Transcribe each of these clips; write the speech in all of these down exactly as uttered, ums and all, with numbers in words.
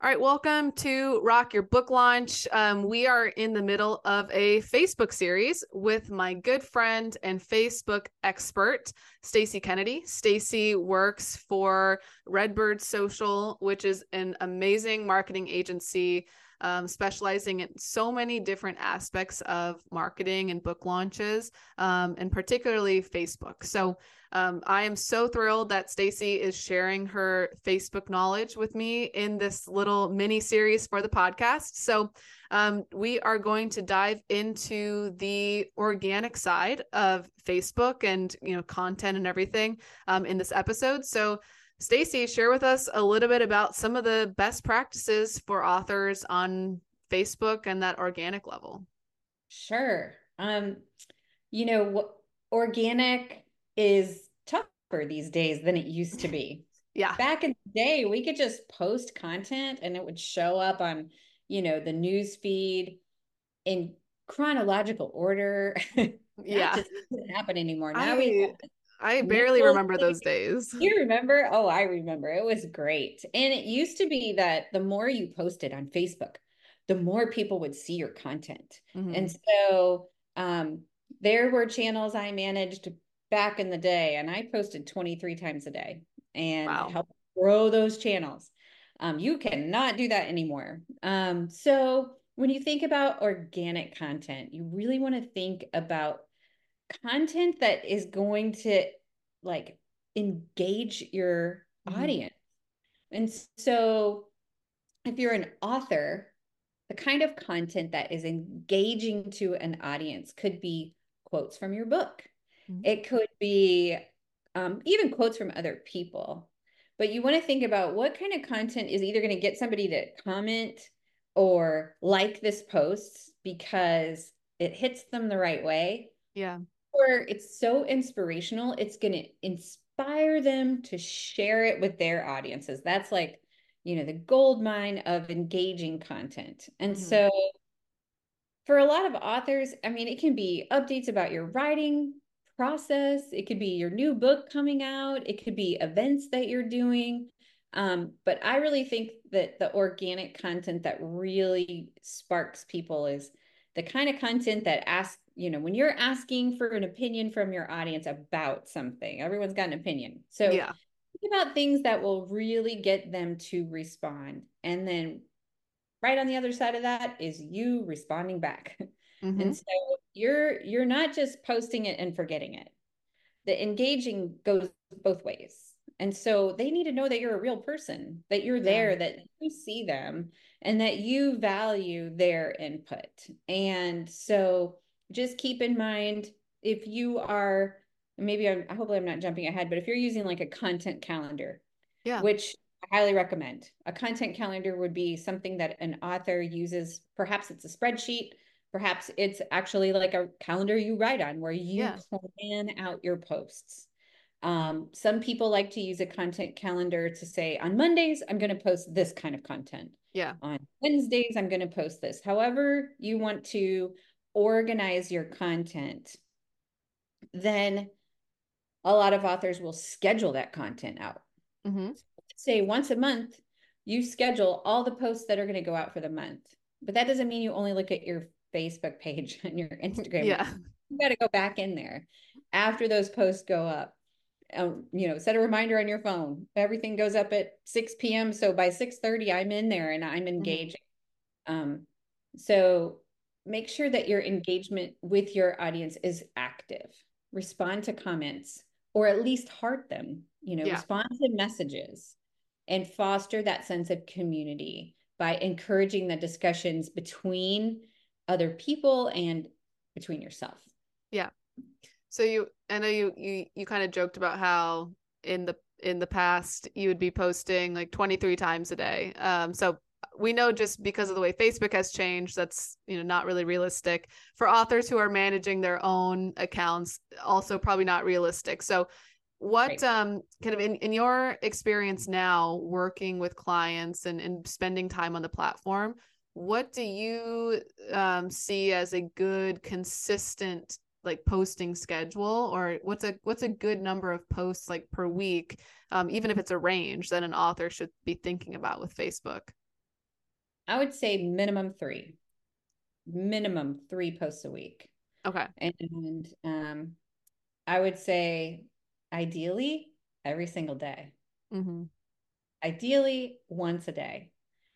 All right, welcome to Rock Your Book Launch. Um, we are in the middle of a Facebook series with my good friend and Facebook expert, Stacey Kennedy. Stacey works for Redbird Social, which is an amazing marketing agency um, specializing in so many different aspects of marketing and book launches, um, and particularly Facebook. So Um, I am so thrilled that Stacey is sharing her Facebook knowledge with me in this little mini series for the podcast. So um, we are going to dive into the organic side of Facebook and, you know, content and everything um, in this episode. So Stacey, share with us a little bit about some of the best practices for authors on Facebook and that organic level. Sure. Um, you know, what organic is tougher these days than it used to be. Yeah. Back in the day, we could just post content and it would show up on, you know, the news feed in chronological order. That Yeah. just doesn't happen anymore. Now we I I have barely nipples. remember those days. You remember? Oh, I remember. It was great. And it used to be that the more you posted on Facebook, the more people would see your content. Mm-hmm. And so um, there were channels I managed back in the day, and I posted twenty-three times a day and Wow. helped grow those channels. Um, you cannot do that anymore. Um, so when you think about organic content, you really want to think about content that is going to like engage your Mm-hmm. audience. And so if you're an author, the kind of content that is engaging to an audience could be quotes from your book. Mm-hmm. It could be um, even quotes from other people. But you want to think about what kind of content is either going to get somebody to comment or like this post because it hits them the right way. Yeah. Or it's so inspirational, it's going to inspire them to share it with their audiences. That's like, you know, the gold mine of engaging content. And Mm-hmm. so for a lot of authors, I mean, it can be updates about your writing process. It could be your new book coming out. It could be events that you're doing. Um, but I really think that the organic content that really sparks people is the kind of content that asks, you know, when you're asking for an opinion from your audience about something, everyone's got an opinion. So Yeah. think about things that will really get them to respond. And then right on the other side of that is you responding back. Mm-hmm. And so you're you're not just posting it and forgetting it. The engaging goes both ways. And so they need to know that you're a real person, that you're there, Yeah. that you see them, and that you value their input. And so just keep in mind if you are, maybe I'm, hopefully I'm not jumping ahead, but if you're using like a content calendar, Yeah. which I highly recommend. A content calendar would be something that an author uses. Perhaps it's a spreadsheet. Perhaps it's actually like a calendar you write on where you Yeah. plan out your posts. Um, some people like to use a content calendar to say, on Mondays, I'm going to post this kind of content. Yeah. On Wednesdays, I'm going to post this. However you want to organize your content, then a lot of authors will schedule that content out. Mm-hmm. Say once a month, you schedule all the posts that are going to go out for the month. But that doesn't mean you only look at your Facebook page and your Instagram. Yeah. You got to go back in there after those posts go up. Um, you know, set a reminder on your phone. Everything goes up at six p.m. So by six thirty, I'm in there and I'm engaging. Mm-hmm. Um, so make sure that your engagement with your audience is active. Respond to comments or at least heart them, you know, Yeah. respond to messages and foster that sense of community by encouraging the discussions between other people and between yourself. Yeah. So you, I know you, you, you kind of joked about how in the, in the past you would be posting like twenty-three times a day. Um, so we know just because of the way Facebook has changed, that's, you know, not really realistic for authors who are managing their own accounts, also probably not realistic. So what right. um kind of in, in your experience now working with clients and, and spending time on the platform, what do you um, see as a good consistent like posting schedule, or what's a what's a good number of posts like per week, um, even if it's a range that an author should be thinking about with Facebook? I would say minimum three, minimum three posts a week. Okay. And um, I would say ideally every single day. Mm-hmm. Ideally once a day.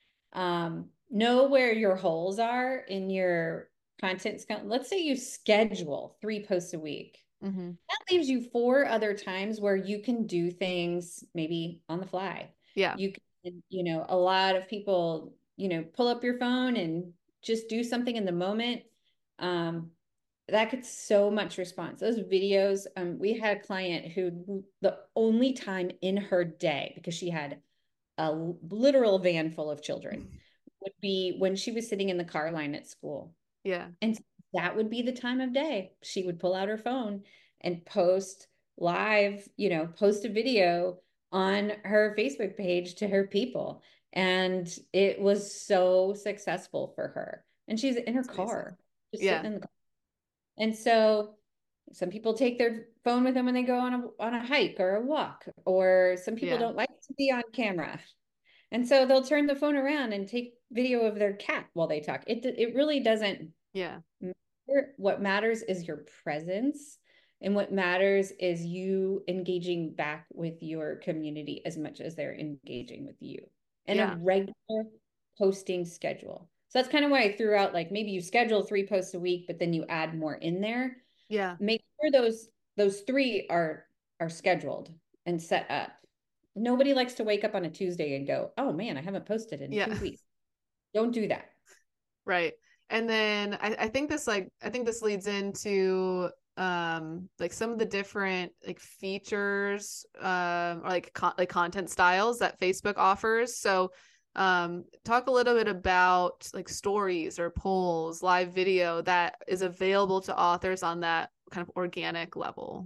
Um, know where your holes are in your content. Let's say you schedule three posts a week. Mm-hmm. That leaves you four other times where you can do things maybe on the fly. Yeah. You can, you know, a lot of people, you know, pull up your phone and just do something in the moment. Um, that gets so much response. Those videos, um, we had a client who the only time in her day, because she had a literal van full of children, would be when she was sitting in the car line at school. Yeah. And that would be the time of day. She would pull out her phone and post live, you know, post a video on her Facebook page to her people. And it was so successful for her. And she's in her That's car, amazing. just Yeah. sitting in the car. And so some people take their phone with them when they go on a on a hike or a walk, or some people Yeah. don't like to be on camera. And so they'll turn the phone around and take video of their cat while they talk. It it really doesn't Yeah. matter. What matters is your presence. And what matters is you engaging back with your community as much as they're engaging with you, and a Yeah. regular posting schedule. So that's kind of why I threw out, like, maybe you schedule three posts a week, but then you add more in there. Yeah. Make sure those those three are are scheduled and set up. Nobody likes to wake up on a Tuesday and go, oh man, I haven't posted in Yeah. two weeks. Don't do that. Right. And then I, I think this like I think this leads into um like some of the different like features um or like con- like content styles that Facebook offers. So um talk a little bit about like stories or polls, live video that is available to authors on that kind of organic level.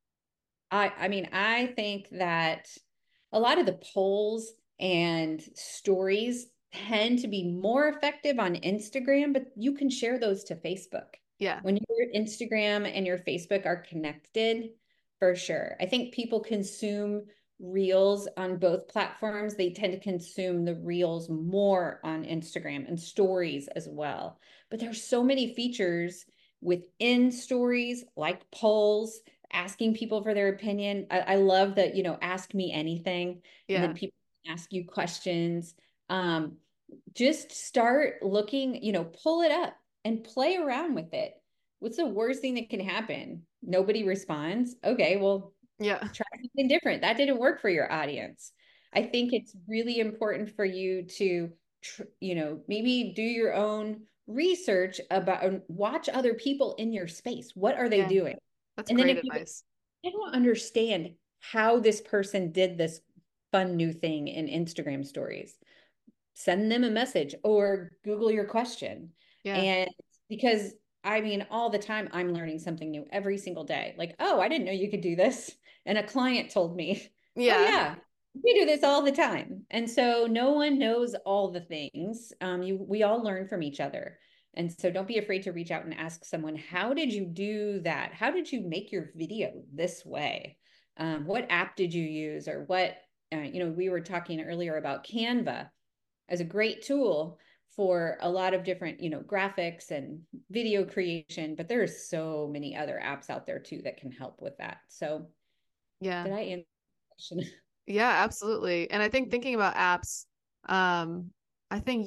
I I mean, I think that a lot of the polls and stories tend to be more effective on Instagram, but you can share those to Facebook. Yeah. When your Instagram and your Facebook are connected, for sure. I think people consume reels on both platforms. They tend to consume the reels more on Instagram, and stories as well. But there's so many features within stories, like polls, asking people for their opinion. I, I love that, you know, ask me anything, and then Yeah. people ask you questions. Um, just start looking, you know, pull it up and play around with it. What's the worst thing that can happen? Nobody responds. Okay, well, Yeah. try something different. That didn't work for your audience. I think it's really important for you to, you know, maybe do your own research about, watch other people in your space. What are they Yeah. doing? That's And then great if you, advice. I don't understand how this person did this fun new thing in Instagram stories, send them a message or Google your question. Yeah. And because I mean, all the time I'm learning something new every single day. Like, oh, I didn't know you could do this. And a client told me, oh, Yeah. yeah, we do this all the time. And so no one knows all the things. Um, you, we all learn from each other. And so don't be afraid to reach out and ask someone, how did you do that? How did you make your video this way? Um, what app did you use? Or what, uh, you know, we were talking earlier about Canva as a great tool for a lot of different, you know, graphics and video creation, but there's so many other apps out there too that can help with that. So Yeah. did I answer the question? Yeah, absolutely. And I think thinking about apps, um, I think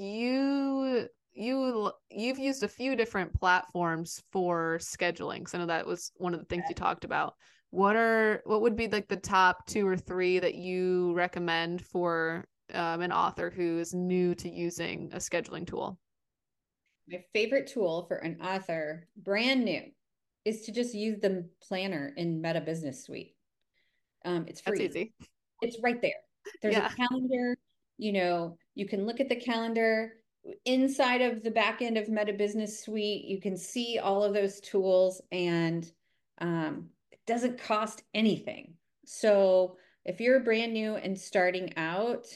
you you you've used a few different platforms for scheduling. So I know that was one of the things you talked about. What are what would be like the top two or three that you recommend for um, an author who is new to using a scheduling tool? My favorite tool for an author, brand new, is to just use the planner in Meta Business Suite. Um, it's That's free. easy. It's right there. There's a Yeah. calendar, you know, you can look at the calendar inside of the back end of Meta Business Suite. You can see all of those tools, and um, it doesn't cost anything. So if you're brand new and starting out,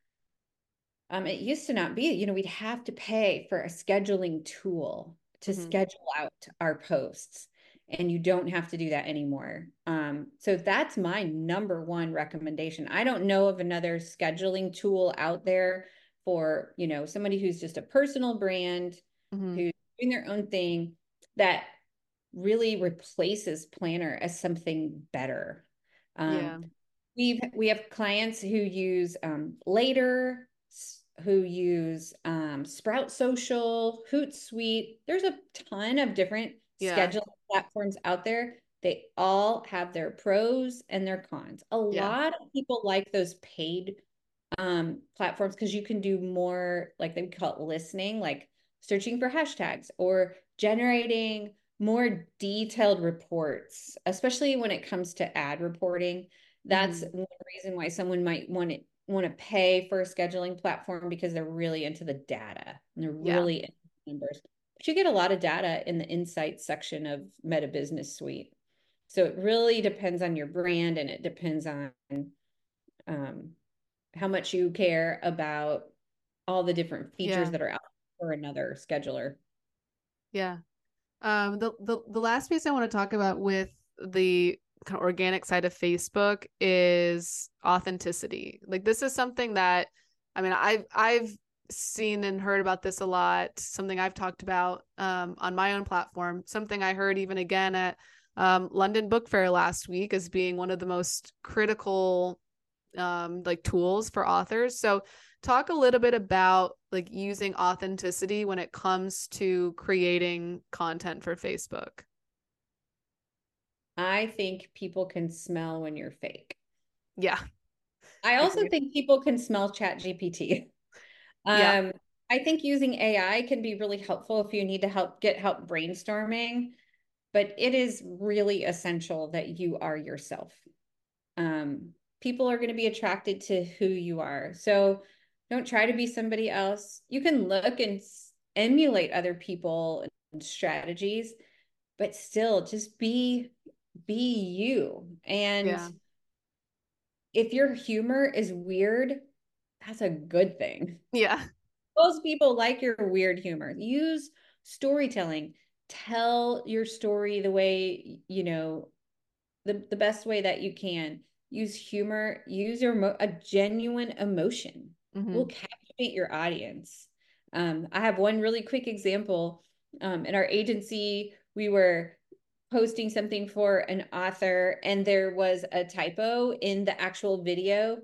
um, it used to not be, you know, we'd have to pay for a scheduling tool to Hmm. schedule out our posts. And you don't have to do that anymore. Um, so that's my number one recommendation. I don't know of another scheduling tool out there for, you know, somebody who's just a personal brand, Mm-hmm. who's doing their own thing, that really replaces Planner as something better. Yeah. Um, we've we have clients who use um, Later, who use um, Sprout Social, Hootsuite. There's a ton of different Yeah. scheduling platforms out there. They all have their pros and their cons. A Yeah. lot of people like those paid um, platforms because you can do more, like they call it listening, like searching for hashtags or generating more detailed reports, especially when it comes to ad reporting. That's Mm-hmm. one reason why someone might want to want to pay for a scheduling platform, because they're really into the data and they're Yeah. really into numbers. But you get a lot of data in the insights section of Meta Business Suite. So it really depends on your brand, and it depends on um, how much you care about all the different features Yeah. that are out for another scheduler. Yeah. Um, the, the the last piece I want to talk about with the kind of organic side of Facebook is authenticity. Like this is something that, I mean, I've I've seen and heard about this a lot. Something I've talked about um, on my own platform. Something I heard even again at um, London Book Fair last week as being one of the most critical um, like tools for authors. So talk a little bit about like using authenticity when it comes to creating content for Facebook. I think people can smell when you're fake. Yeah. I also Agreed. think people can smell Chat G P T. Yeah. Um, I think using A I can be really helpful if you need to help get help brainstorming, but it is really essential that you are yourself. Um, people are going to be attracted to who you are. So don't try to be somebody else. You can look and emulate other people and strategies, but still just be be you. And Yeah. if your humor is weird, that's a good thing. Yeah. Most people like your weird humor. Use storytelling. Tell your story the way, you know, the, the best way that you can. Use humor, use your a genuine emotion will Mm-hmm. captivate your audience. Um, I have one really quick example. Um, in our agency, we were posting something for an author, and there was a typo in the actual video.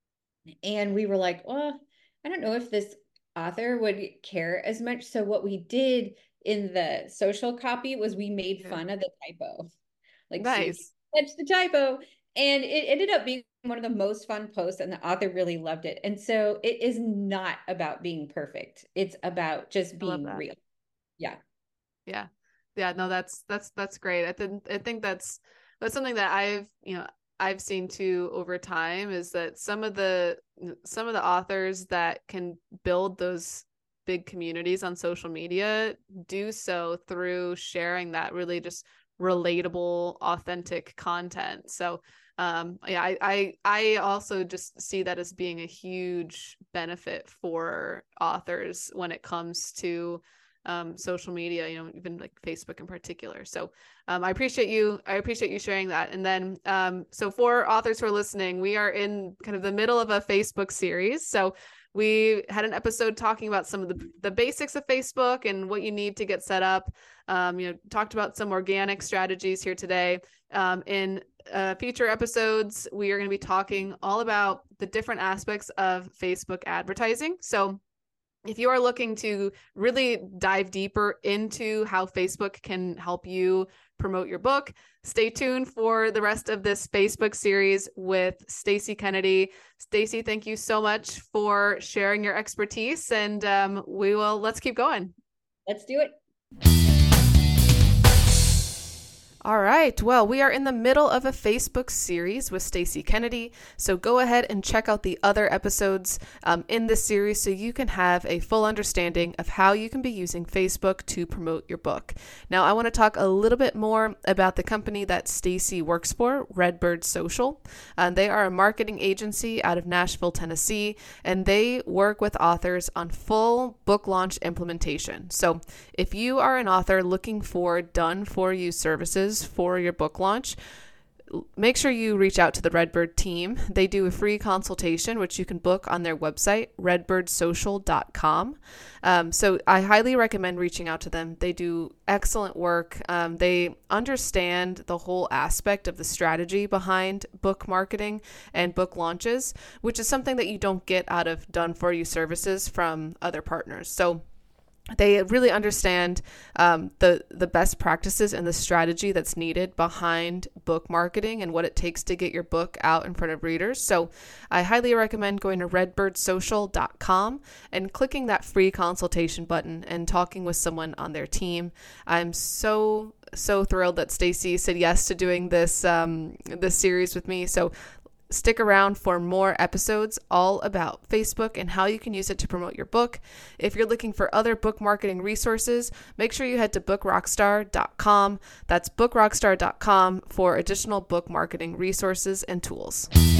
And we were like, well, I don't know if this author would care as much. So what we did in the social copy was we made Yeah. fun of the typo. Like, so you Nice. can catch the typo. And it ended up being one of the most fun posts, and the author really loved it. And so it is not about being perfect. It's about just I love being that. real. Yeah. Yeah. Yeah. No, that's that's that's great. I think I think that's that's something that I've, you know, I've seen too over time is that some of the some of the authors that can build those big communities on social media do so through sharing that really just relatable, authentic content. So um yeah, I, I I also just see that as being a huge benefit for authors when it comes to um social media, you know, even like Facebook in particular. So um I appreciate you I appreciate you sharing that. And then um so for authors who are listening, we are in kind of the middle of a Facebook series. So we had an episode talking about some of the, the basics of Facebook and what you need to get set up. Um, you know, talked about some organic strategies here today. Um, in uh, future episodes, we are going to be talking all about the different aspects of Facebook advertising. So if you are looking to really dive deeper into how Facebook can help you promote your book, stay tuned for the rest of this Facebook series with Stacey Kennedy. Stacey, thank you so much for sharing your expertise, and um, we will let's keep going. Let's do it. All right. Well, we are in the middle of a Facebook series with Stacey Kennedy, so go ahead and check out the other episodes um, in this series so you can have a full understanding of how you can be using Facebook to promote your book. Now, I want to talk a little bit more about the company that Stacey works for, Redbird Social. Uh, they are a marketing agency out of Nashville, Tennessee, and they work with authors on full book launch implementation. So if you are an author looking for done-for-you services for your book launch, make sure you reach out to the Redbird team. They do a free consultation, which you can book on their website, redbird social dot com. Um, so I highly recommend reaching out to them. They do excellent work. Um, they understand the whole aspect of the strategy behind book marketing and book launches, which is something that you don't get out of done-for-you services from other partners. So they really understand um, the the best practices and the strategy that's needed behind book marketing and what it takes to get your book out in front of readers. So I highly recommend going to redbird social dot com and clicking that free consultation button and talking with someone on their team. I'm so so thrilled that Stacy said yes to doing this um, this series with me. So stick around for more episodes all about Facebook and how you can use it to promote your book. If you're looking for other book marketing resources, make sure you head to book rockstar dot com. That's book rockstar dot com for additional book marketing resources and tools.